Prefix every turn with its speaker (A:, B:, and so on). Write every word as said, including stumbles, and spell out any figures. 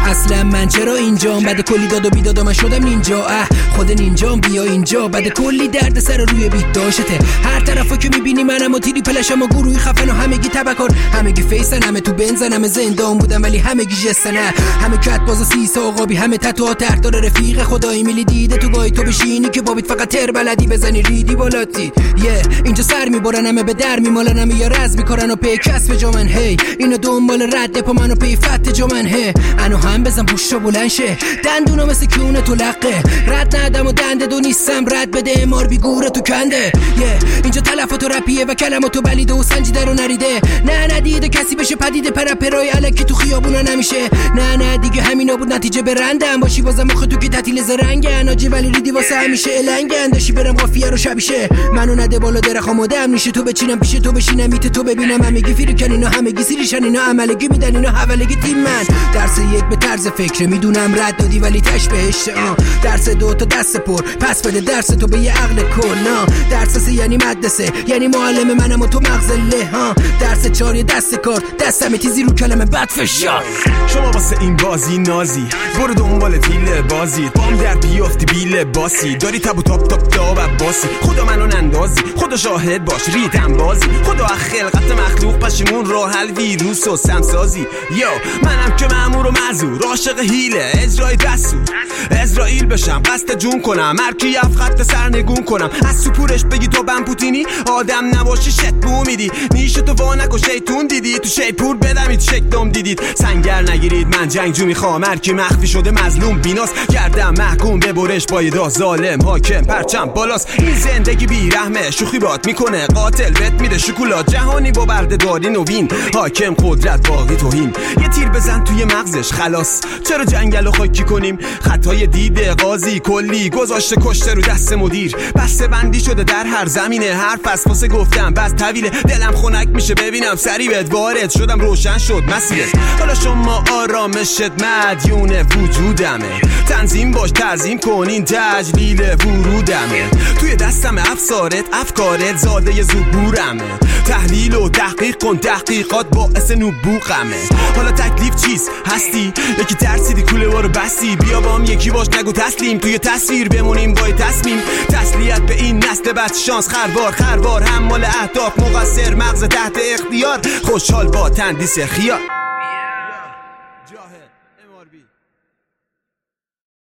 A: اصلا من چرا اینجام؟ بعد کلی داد و بیداد من شدم نینجا. اه خود نینجام بیا اینجا. بعد کلی درد سر روی بیت داشته. هر طرفو که میبینی منم و تیری پلشم و گروهی خفن و همگی تبکار، همگی فیسن، همه تو بنزن، همه زندان بودن ولی همگی جستنه، همه کت باز و سیسا و قابی، همه تتو تحت داره رفیق خدایی میلی دیده تو گاهی تو بشینی که بابیت فقط تر بلدی بزنی ریدی بالاتی. یه yeah. اینجا سر میبرن همه به در میمالن، همه یا رز میکنن و پی کسب جامن. هی hey. اینا دنبال رد پا منو پی فت جامن. هی hey. انو هم بزن بوشا بلند شه، دندونا مثل کونه تو لقه، رد ندم و دنده دو نیستم، رد بده امار بیگوره تو کنده. یه yeah. اینجا تلفات و رپیه و کلمات و بلیده و سنجیده رو نریده. نه ندیده کسی بشه پدیده پرپرای الکی تو خیابونا نمیشه. نه نه دیگه همینا بود نتیجه برندم باشی بازم مخ تو که تعطیل زرنگن آجی ولی ریدی واسه همیشه النگن. داشی برم قافیه رو شبیشه منو نده بالا درخم آدم میشه تو بچینم پیش تو بشینم میت تو ببینم همگی فیریکن اینا همگی سیریشن اینا عملگی میدن اینا حوالگی تیم من. درس یک به طرز فکر میدونم رد دادی ولی تش بهشته. درس دو تا دست پر پس بده درس تو به یه عقل کل. درس سه یعنی مدرسه یعنی معلم منم و تو مغز له. ها درس چهار یه دست کار دستم تیزی رو کلمه بد فشار.
B: شما واسه این بازی نازی برو دنبال دیل بازی بام در بیافتی بیل باسی داری تبو تاپ تاپ داب باسی. خدا منو نندازی خدا شاهد باش ریدم بازی خدا خلقت مخلوق پشیمون راه حل ویروس و سمسازی. یا منم که مأمور و معذور عاشق هیله اجرای دستور اسرائیل بشم قصد جون کنم مرکی اف خط سرنگون کنم از سپورش بگی تو بم پوتینی آدم نباشی شت بو میدی نیش تو وا نکن شیطون دیدی تو شیپور بدمید شکدم دیدید سنگر نگیرید من جنگجو میخوام مرکی مخفی شده مظلوم بیناس کردم محکوم به برش پایدار ظالم حاکم پرچم بالاست. این زندگی بی رحمه شوخی بات میکنه قاتل بت میده شکلات جهانی با بردهداری نوین حاکم قدرت باقی توهین. یه تیر بزن توی مغزش خلاص چرا جنگل و خاکی کنیم خطای دیده قاضی کلی گذاشته کشته رو دست مدیر بسته بندی شده در هر زمینه حرف از واسه گفتم بس طویله دلم خنک میشه ببینم سری بهت وارد شدم روشن شد مسیرت. حالا شما آرامشت مدیون وجودمه تنظیم باش تعظیم کنین تجلیل ورودمه توی دستم افسارت افکارت زاده زبورمه تحلیل و تحقیق کن تحقیقات باعث نبوغمه. حالا تکلیف چیست هستی یکی ترسیدی کوله وارو بستی بیا بام یکی باش نگو تسلیم توی تصویر بمونیم با تصمیم تسلیت به این نسل بد شانس خروار خروار حمال اهداف مقصر مغز تحت اختیار خوشحال با تندیس خیار.